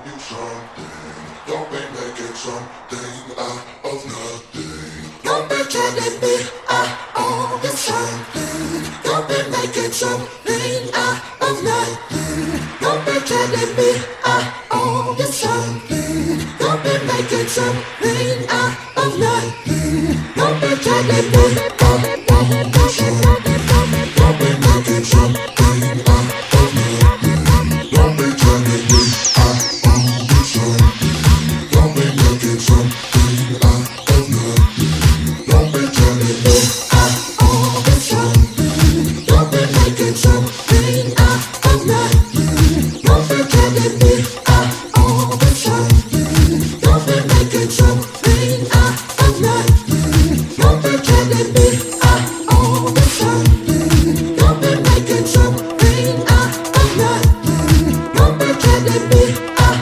you something. Don't be making something out of nothing. Don't be telling me I owe you something. Don't be making something out of nothing. Don't be telling me I owe you something. Don't be making something